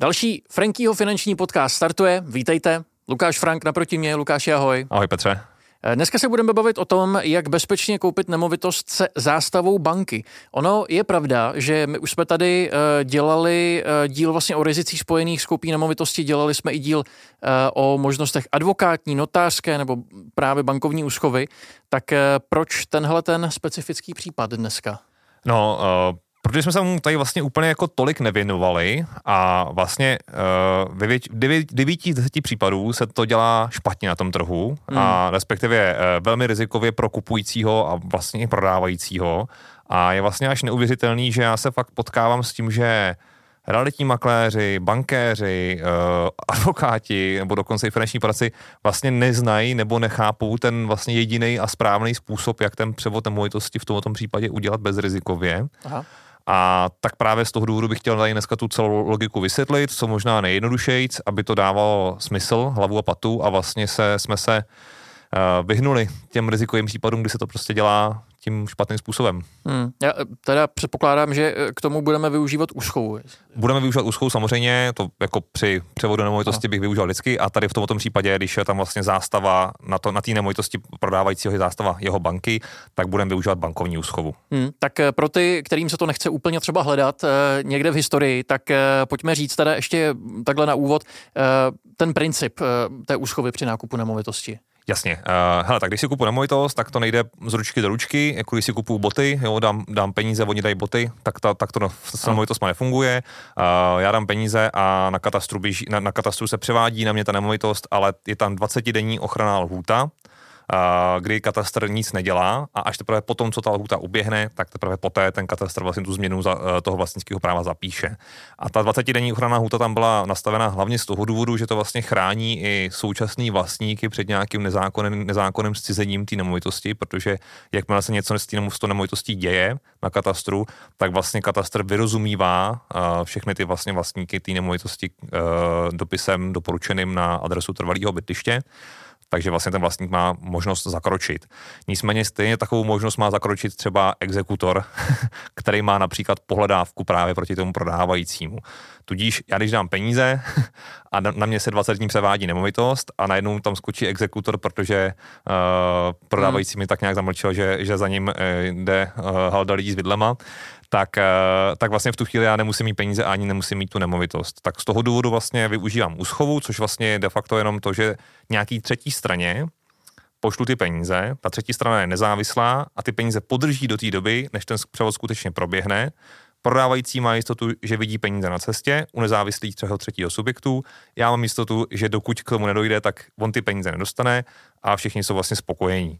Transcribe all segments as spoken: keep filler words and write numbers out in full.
Další Frankyho finanční podcast startuje. Vítejte. Lukáš Frank naproti mě. Lukáši, ahoj. Ahoj Petře. Dneska se budeme bavit o tom, jak bezpečně koupit nemovitost se zástavou banky. Ono je pravda, že my už jsme tady dělali díl vlastně o rizicích spojených s koupí nemovitosti, dělali jsme i díl o možnostech advokátní, notářské nebo právě bankovní úschovy. Tak proč tenhle ten specifický případ dneska? No, uh... protože jsme se mu tady vlastně úplně jako tolik nevěnovali a vlastně uh, ve devíti z deseti případů se to dělá špatně na tom trhu hmm. a respektive uh, velmi rizikově pro kupujícího a vlastně i prodávajícího a je vlastně až neuvěřitelný, že já se fakt potkávám s tím, že realitní makléři, bankéři, uh, advokáti nebo dokonce i finanční poradci vlastně neznají nebo nechápou ten vlastně jediný a správný způsob, jak ten převod nemovitosti v tomto případě udělat bezrizikově. Aha. A tak právě z toho důvodu bych chtěl tady dneska tu celou logiku vysvětlit, co možná nejjednodušejc, aby to dávalo smysl, hlavu a patu a vlastně se, jsme se uh, vyhnuli těm rizikovým případům, kdy se to prostě dělá tím špatným způsobem. Hmm. Já teda předpokládám, že k tomu budeme využívat úschovu. Budeme využívat úschovu samozřejmě, to jako při převodu nemovitosti bych využíval vždycky a tady v tomto případě, když je tam vlastně zástava na to, na té nemovitosti prodávajícího je zástava jeho banky, tak budeme využívat bankovní úschovu. Hmm. Tak pro ty, kterým se to nechce úplně třeba hledat někde v historii, tak pojďme říct teda ještě takhle na úvod ten princip té úschovy při nákupu nemovitosti. Jasně. Uh, hele, tak když si kupuji nemovitost, tak to nejde z ručky do ručky, jako když si kupuju boty, jo, dám, dám peníze, oni dají boty, tak, ta, tak to no, s nemovitostma nefunguje. Uh, já dám peníze a na katastru, běží, na, na katastru se převádí na mě ta nemovitost, ale je tam dvacetidenní ochranná lhůta, kdy katastr nic nedělá a až teprve potom, co ta lhůta uběhne, tak teprve poté ten katastr vlastně tu změnu za, toho vlastnického práva zapíše. A ta dvacetidenní ochranná lhůta tam byla nastavena hlavně z toho důvodu, že to vlastně chrání i současný vlastníky před nějakým nezákonným, nezákonným zcizením té nemovitosti, protože jakmile se něco s té nemovitostí děje na katastru, tak vlastně katastr vyrozumívá všechny ty vlastně vlastníky té nemovitosti dopisem doporučeným na adresu trvalého bydliště. Takže vlastně ten vlastník má možnost zakročit. Nicméně stejně takovou možnost má zakročit třeba exekutor, který má například pohledávku právě proti tomu prodávajícímu. Tudíž já když dám peníze a na mě se dvacet dní převádí nemovitost a najednou tam skočí exekutor, protože uh, prodávající mi tak nějak zamlčel, že, že za ním uh, jde uh, halda lidí s vidlema, tak, uh, tak vlastně v tu chvíli já nemusím mít peníze a ani nemusím mít tu nemovitost. Tak z toho důvodu vlastně využívám úschovu, což vlastně je de facto jenom to, že nějaký třetí straně pošlu ty peníze, ta třetí strana je nezávislá a ty peníze podrží do té doby, než ten převod skutečně proběhne. Prodávající má jistotu, že vidí peníze na cestě u nezávislých třeho třetího subjektu. Já mám jistotu, že dokud k tomu nedojde, tak on ty peníze nedostane a všichni jsou vlastně spokojení.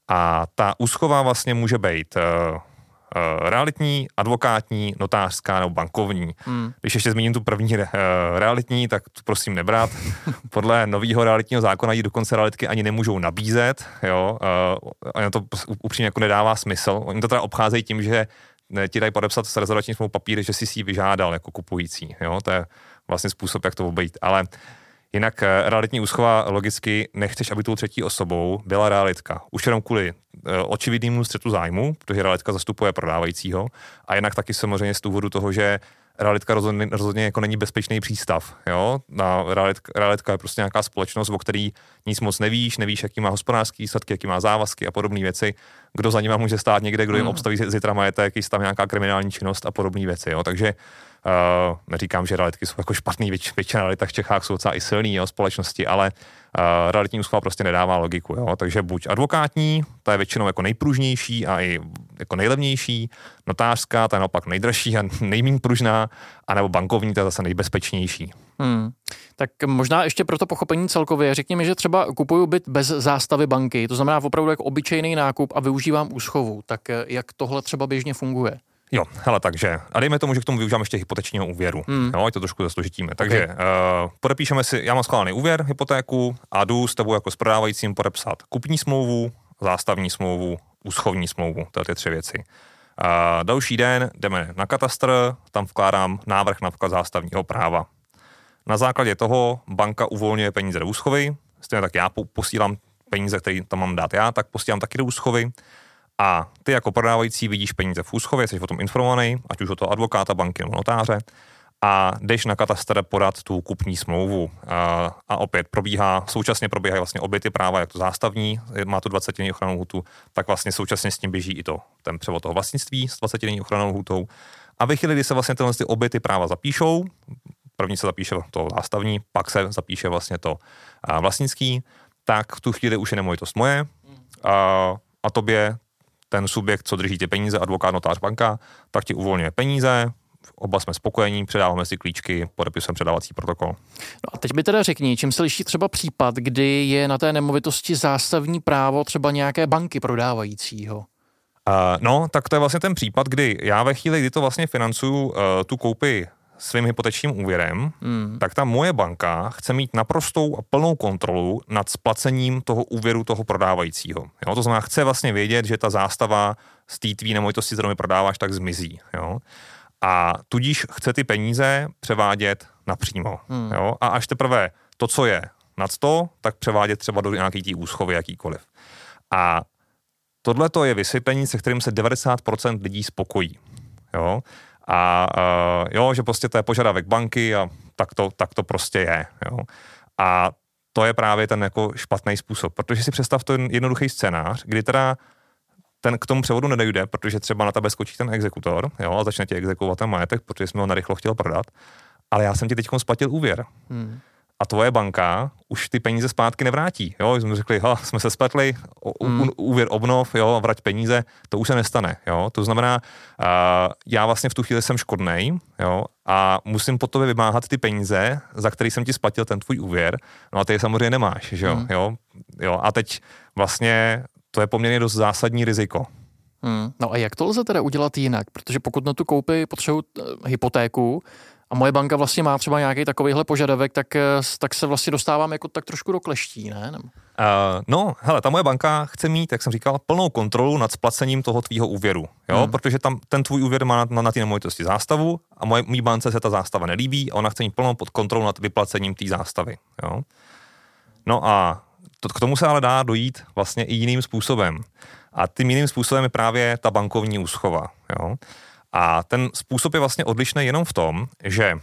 A ta úschova vlastně může být uh, uh, realitní, advokátní, notářská nebo bankovní. Hmm. Když ještě zmíním tu první uh, realitní, tak tu prosím nebrat. Podle nového realitního zákona ji dokonce realitky ani nemůžou nabízet. Jo? Uh, to upřímně jako nedává smysl. Oni to teda obcházejí tím, že ti dají podepsat s rezervační smlouvou papíry, že jsi si ji vyžádal jako kupující. Jo? To je vlastně způsob, jak to obejít. Ale jinak realitní úschova logicky nechceš, aby tou třetí osobou byla realitka. Už jenom kvůli očividnému střetu zájmu, protože realitka zastupuje prodávajícího a jinak taky samozřejmě z důvodu toho, že realitka rozhodně, rozhodně jako není bezpečný přístav. Jo? Realitka, realitka je prostě nějaká společnost, o který nic moc nevíš, nevíš, jaký má hospodářský výsledky, jaký má závazky a podobné věci. Kdo za nima může stát někde, kdo jim obstaví zítra majetek, jestli tam nějaká kriminální činnost a podobné věci. Jo? Takže uh, neříkám, že realitky jsou jako špatný, věč, většina realitek v Čechách jsou docela i silný, jo, společnosti, ale uh, realitní úschova prostě nedává logiku. Jo? Takže buď advokátní, ta je většinou jako nejpružnější a i jako nejlevnější, notářská, ta je naopak nejdražší a nejméně pružná, anebo bankovní, ta je zase nejbezpečnější. Hmm. Tak možná ještě pro to pochopení celkově, řekněme, že třeba kupuju byt bez zástavy banky, to znamená opravdu jako obyčejný nákup a využívám úschovu, tak jak tohle třeba běžně funguje? Jo, hele, takže, a dejme tomu, že k tomu využívám ještě hypotečního úvěru, hmm. jo, ať to trošku zasložitíme. Takže okay. uh, podepíšeme si, já mám schválený úvěr, hypotéku a jdu s tebou jako s prodávajícím podepsat kupní smlouvu, zástavní smlouvu, úschovní smlouvu, to ty tři věci. Uh, další den jdeme na katastr, tam vkládám návrh na vklad zástavního práva. Na základě toho banka uvolňuje peníze do úschovy, stejně tak já posílám peníze, které tam mám dát já, tak posílám taky do úschovy. A ty jako prodávající vidíš peníze v úschově, jsi o tom informovaný, ať už o toho advokáta, banky nebo notáře. a jdeš na katastr podat tu kupní smlouvu. A, a opět probíhá, současně probíhají vlastně obě ty práva, jak to zástavní, má tu dvacetidenní ochrannou lhůtu, tak vlastně současně s tím běží i to, ten převod toho vlastnictví s dvacetidenní ochrannou lhůtou. A ve chvíli, kdy se vlastně tyhle ty obě ty práva zapíšou, první se zapíše to zástavní, pak se zapíše vlastně to vlastnický, tak v tu chvíli už je nemovitost moje a, a tobě ten subjekt, co drží ty peníze, advokát, notář, banka, tak ti uvolňuje peníze, oba jsme spokojení, předáváme si klíčky, podepisujeme předávací protokol. No a teď mi teda řekni, čím se liší třeba případ, kdy je na té nemovitosti zástavní právo třeba nějaké banky prodávajícího? Uh, no, tak to je vlastně ten případ, kdy já ve chvíli, kdy to vlastně financuju uh, tu koupi svým hypotečním úvěrem, hmm. tak ta moje banka chce mít naprostou a plnou kontrolu nad splacením toho úvěru toho prodávajícího. Jo? To znamená, chce vlastně vědět, že ta zástava z té tvý nemovitosti, kterou mi prodáváš, tak zmizí. Jo? A tudíž chce ty peníze převádět napřímo. Hmm. Jo? A až teprve to, co je nad sto, tak převádět třeba do nějaký tý úschovy jakýkoliv. A tohle to je vysvětlení, se kterým se devadesát procent lidí spokojí. Jo? A uh, jo, že prostě to je požadavek banky a tak to, tak to prostě je. Jo. A to je právě ten jako špatný způsob, protože si představ to jednoduchý scénář, kdy teda ten k tomu převodu nedojde, protože třeba na tebe skočí ten exekutor, jo, a začne ti exekuovat ten majetek, protože jsi mi ho narychlo chtěl prodat, ale já jsem ti teďkom splatil úvěr. Hmm. A tvoje banka už ty peníze zpátky nevrátí. Jo, jsme řekli, ha, jsme se spletli, hmm. úvěr obnov, jo, vrať peníze, to už se nestane. Jo. To znamená, uh, já vlastně v tu chvíli jsem škodnej, jo, a musím po tobě vymáhat ty peníze, za který jsem ti splatil ten tvůj úvěr, no a ty je samozřejmě nemáš, že jo, hmm. jo, jo. A teď vlastně to je poměrně dost zásadní riziko. Hmm. No a jak to lze teda udělat jinak? Protože pokud na tu koupi potřebuji hypotéku, a moje banka vlastně má třeba nějaký takovýhle požadavek, tak, tak se vlastně dostávám jako tak trošku do kleští, ne? Uh, no, hele, ta moje banka chce mít, jak jsem říkal, plnou kontrolu nad splacením toho tvýho úvěru, jo, hmm. protože tam ten tvůj úvěr má na, na, na ty nemovitosti zástavu a moje, mý bance se ta zástava nelíbí a ona chce mít plnou pod kontrolu nad vyplacením té zástavy, jo. No a to, k tomu se ale dá dojít vlastně i jiným způsobem. A tím jiným způsobem je právě ta bankovní úschova, jo. A ten způsob je vlastně odlišný jenom v tom, že uh,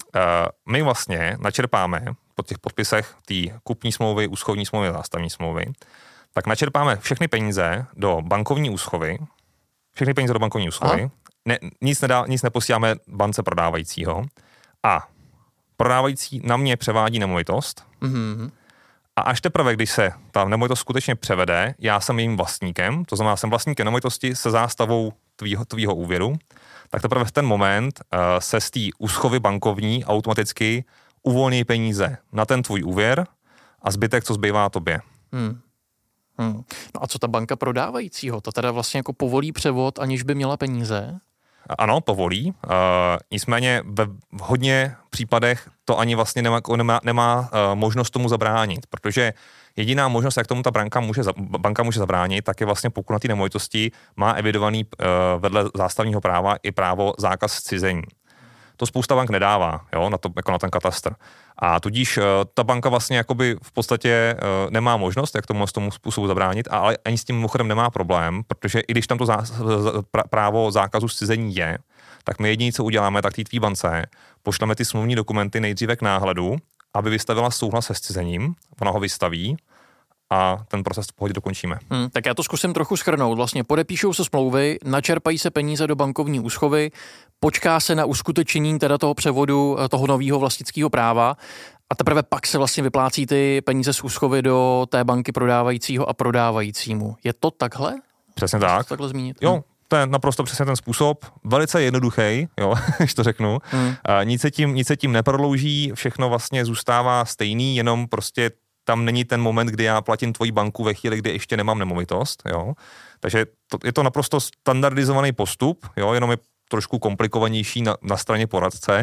my vlastně načerpáme po těch podpisech té kupní smlouvy, úschovní smlouvy a zástavní smlouvy, tak načerpáme všechny peníze do bankovní úschovy, všechny peníze do bankovní úschovy, ne, nic, nedá, nic neposíláme bance prodávajícího a prodávající na mě převádí nemovitost mm-hmm. a až teprve, když se ta nemovitost skutečně převede, já jsem jejím vlastníkem, to znamená, jsem vlastníkem nemovitosti se zástavou tvýho, tvýho úvěru, tak teprve v ten moment uh, se z té úschovy bankovní automaticky uvolní peníze na ten tvůj úvěr a zbytek, co zbývá tobě. Hmm. Hmm. No a co ta banka prodávajícího? Ta teda vlastně jako povolí převod, aniž by měla peníze? Ano, povolí. Uh, nicméně ve hodně případech to ani vlastně nemá, nemá, nemá uh, možnost tomu zabránit, protože jediná možnost, jak tomu ta banka může, banka může zabránit, tak je vlastně pokud na té nemovitosti má evidovaný uh, vedle zástavního práva i právo zákaz zcizení. To spousta bank nedává, jo, na to, jako na ten katastr. A tudíž uh, ta banka vlastně jakoby v podstatě uh, nemá možnost, jak tomu z tomu způsobu zabránit, a ale ani s tím mimochodem nemá problém, protože i když tam to zá, pra, právo zákazu zcizení je, tak my jediné, co uděláme, tak té tvý bance pošleme ty smluvní dokumenty nejdříve k náhledu, aby vystavila souhlas se zcizením, ona ho vystaví a ten proces v pohodě dokončíme. Hmm, tak já to zkusím trochu shrnout. Vlastně podepíšou se smlouvy, načerpají se peníze do bankovní úschovy, počká se na uskutečnění teda toho převodu toho nového vlastnického práva a teprve pak se vlastně vyplácí ty peníze z úschovy do té banky prodávajícího a prodávajícímu. Je to takhle? Přesně tak. Takhle zmínit? Jo, to je naprosto přesně ten způsob. Velice jednoduchý, jo, když to řeknu. Hmm. Nic se tím, nic se tím neprodlouží, všechno vlastně zůstává stejný, jenom prostě tam není ten moment, kdy já platím tvoji banku ve chvíli, kdy ještě nemám nemovitost, jo. Takže to, je to naprosto standardizovaný postup, jo, jenom je trošku komplikovanější na, na straně poradce.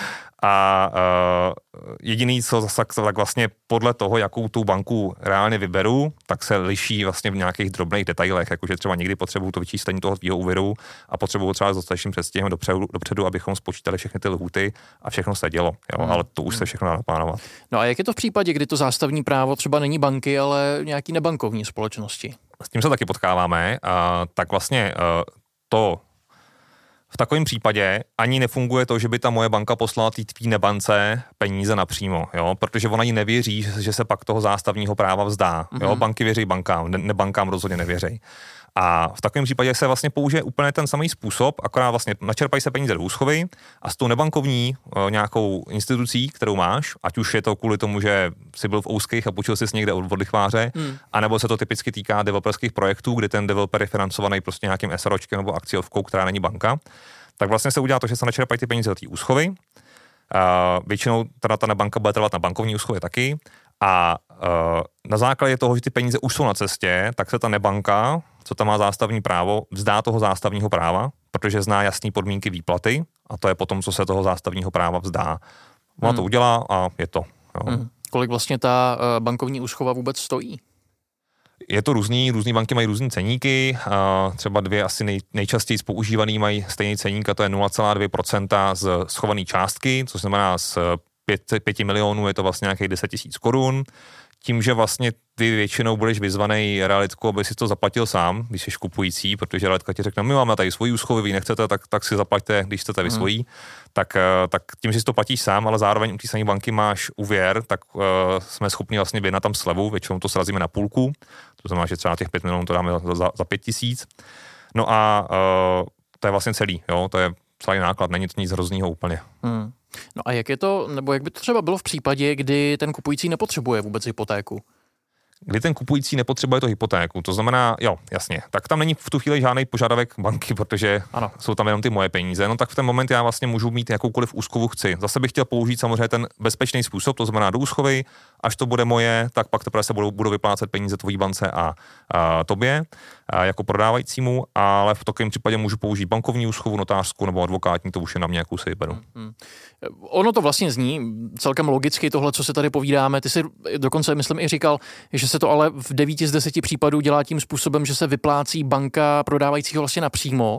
A uh, jediný, co zase, tak vlastně podle toho, jakou tu banku reálně vyberu, tak se liší vlastně v nějakých drobných detailech, jakože třeba někdy potřebuju to vyčíslení toho tvýho úvěru a potřebuju třeba s dostatečným předstihem dopředu, dopředu, abychom spočítali všechny ty lhůty a všechno se dělo, jo, hmm. ale to už se všechno dá naplánovat. No a jak je to v případě, kdy to zástavní právo třeba není banky, ale nějaký nebankovní společnosti? S tím se taky potkáváme, a tak vlastně uh, to v takovém případě ani nefunguje to, že by ta moje banka poslala té tvý nebance peníze napřímo, jo, protože ona jí nevěří, že se pak toho zástavního práva vzdá. Jo, mm-hmm. Banky věří bankám, ne, ne bankám rozhodně nevěří. A v takovém případě se vlastně použije úplně ten samý způsob, akorát vlastně načerpají se peníze do úschovy a s tou nebankovní o, nějakou institucí, kterou máš, ať už je to kvůli tomu, že jsi byl v úzkých a půjčil jsi někde od, od lichváře, hmm. anebo se to typicky týká developerských projektů, kdy ten developer je financovaný prostě nějakým SROčkem nebo akciovkou, která není banka, tak vlastně se udělá to, že se načerpají ty peníze do té úschovy. A většinou teda ta banka bude trvat na bankovní úschově taky. A uh, na základě toho, že ty peníze už jsou na cestě, tak se ta nebanka, co tam má zástavní právo, vzdá toho zástavního práva, protože zná jasné podmínky výplaty a to je potom, co se toho zástavního práva vzdá. Ona hmm. to udělá a je to. Jo. Hmm. Kolik vlastně ta uh, bankovní úschova vůbec stojí? Je to různý, různý banky mají různý ceníky, uh, třeba dvě asi nej, nejčastěji používaný mají stejný ceník a to je nula celá dvě procenta z schované částky, což znamená z pěti milionů je to vlastně nějakých deset tisíc korun. Tím, že vlastně ty většinou budeš vyzvaný realitku, aby si to zaplatil sám, když jsi kupující, protože realitka ti řekne, my máme tady svoji úschovu, vy nechcete, tak, tak si zaplaťte, když chcete vy hmm. svojí. Tak, tak tím, že si to platíš sám, ale zároveň u té samé banky máš úvěr, tak uh, jsme schopni vlastně vyjednat tam slevu, většinou to srazíme na půlku, to znamená, že třeba těch pět milionů to dáme za, za pět tisíc. No a uh, to je vlastně celý, jo, to je celý náklad, není to nic hroznýho úplně. Hmm. No a jak je to, nebo jak by to třeba bylo v případě, kdy ten kupující nepotřebuje vůbec hypotéku? Kdy ten kupující nepotřebuje to hypotéku, to znamená, jo, jasně, tak tam není v tu chvíli žádný požadavek banky, protože ano. jsou tam jenom ty moje peníze, no tak v ten moment já vlastně můžu mít jakoukoliv úschovu chci. Zase bych chtěl použít samozřejmě ten bezpečný způsob, to znamená do úschovy, až to bude moje, tak pak teprve se budou, budou vyplácet peníze tvojí bance a, a tobě a jako prodávajícímu, ale v takovém případě můžu použít bankovní úschovu, notářskou nebo advokátní, to už je na mě, jakou si vyberu. Hmm. Ono to vlastně zní celkem logicky tohle, co se tady povídáme. Ty si dokonce, myslím, i říkal, že se to ale v devíti z deseti případů dělá tím způsobem, že se vyplácí banka prodávajícího vlastně napřímo. Uh,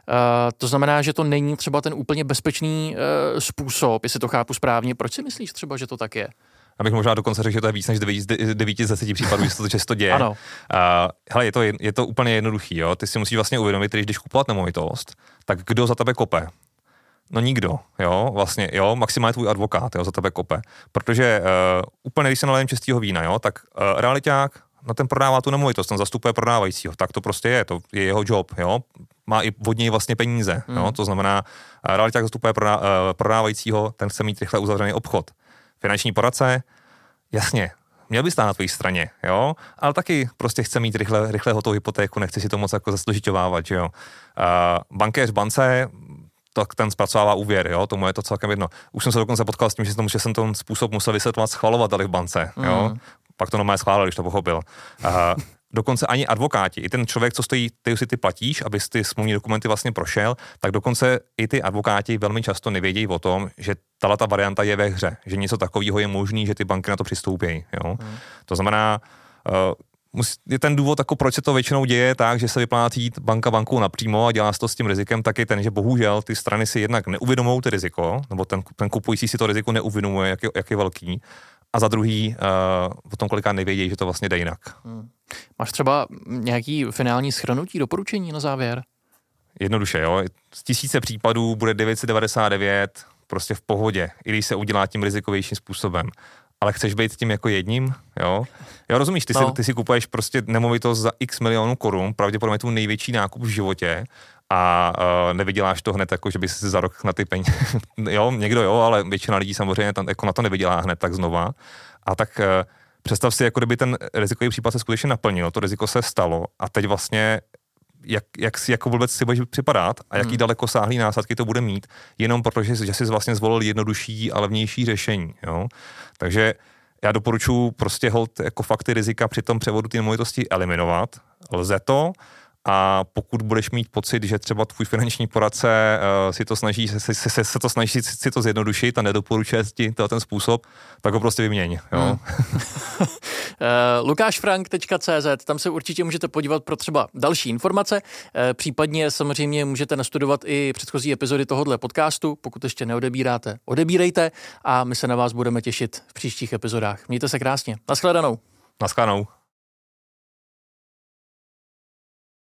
to znamená, že to není třeba ten úplně bezpečný uh, způsob, jestli to chápu správně. Proč si myslíš třeba, že to tak je? Abych možná dokonce řekl, že to je víc než devět z deseti případů, že to, že to děje. Ano. Uh, hele, je to, je to úplně jednoduchý, jo. Ty si musíš vlastně uvědomit, když jdeš kupovat nemovitost, tak kdo za tebe kope? No nikdo, jo, vlastně, jo, maximálně tvůj advokát, jo, za tebe kope. Protože uh, úplně, když se nalejem čistého vína, jo, tak uh, realiťák na ten prodává tu nemovitost, ten zastupuje prodávajícího, tak to prostě je, to je jeho job, jo, má i od něj vlastně peníze, mm. jo, to znamená, uh, realiťák zastupuje prodá, uh, prodávajícího, ten chce mít rychle uzavřený obchod. Finanční poradce, jasně, měl by stát na tvojí straně, jo, ale taky prostě chce mít rychle, rychle hotovou hypotéku, nechce si to moc jako zasložiťovávat, jo. Uh, bankéř bance, tak ten zpracovává úvěr, jo, tomu je to celkem jedno. Už jsem se dokonce potkal s tím, že jsem, že jsem ten způsob musel vysvětlovat schvalovateli v bance, jo. Mm. Pak to normálně schválil, když to pochopil. Uh, dokonce ani advokáti, i ten člověk, co stojí, ty si ty platíš, abys ty smluvní dokumenty vlastně prošel, tak dokonce i ty advokáti velmi často nevědějí o tom, že tato varianta je ve hře, že něco takového je možný, že ty banky na to přistoupí, jo. Mm. To znamená, uh, je ten důvod, jako proč se to většinou děje tak, že se vyplácí banka bankou napřímo a dělá se to s tím rizikem, tak je ten, že bohužel ty strany si jednak neuvědomují ty riziko, nebo ten, ten kupující si to riziko neuvědomuje, jak je, jak je velký, a za druhý uh, o tom kolikrát nevědějí, že to vlastně jde jinak. Hmm. Máš třeba nějaký finální shrnutí, doporučení na závěr? Jednoduše, jo. Z tisíce případů bude devět set devadesát devět prostě v pohodě, i když se udělá tím rizikovějším způsobem. Ale chceš být tím jako jedním, jo? Jo, rozumíš, ty, no. si, ty si kupuješ prostě nemovitost za x milionů korun, pravděpodobně tu největší nákup v životě a uh, nevyděláš to hned jako, že bys si za rok na ty peníze, jo, někdo jo, ale většina lidí samozřejmě tam, jako na to nevydělá hned tak znova. A tak uh, představ si, jako kdyby ten rizikový případ se skutečně naplnil, to riziko se stalo a teď vlastně jak, jak si jako vůbec si budeš připadat a jaký hmm. dalekosáhlý následky to bude mít, jenom protože že jsi vlastně zvolil jednodušší a levnější řešení, jo. Takže já doporučuji prostě hold jako fakty rizika při tom převodu ty nemovitosti eliminovat. Lze to, a pokud budeš mít pocit, že třeba tvůj finanční poradce uh, si to snaží, se, se, se, se to snaží si to zjednodušit a nedoporučuje ti ten způsob, tak ho prostě vyměň. Jo? Hmm. uh, lukášfrank tečka cé zet, tam se určitě můžete podívat pro třeba další informace, uh, případně samozřejmě můžete nastudovat i předchozí epizody tohohle podcastu, pokud ještě neodebíráte, odebírejte a my se na vás budeme těšit v příštích epizodách. Mějte se krásně. Naschledanou. Naschledanou.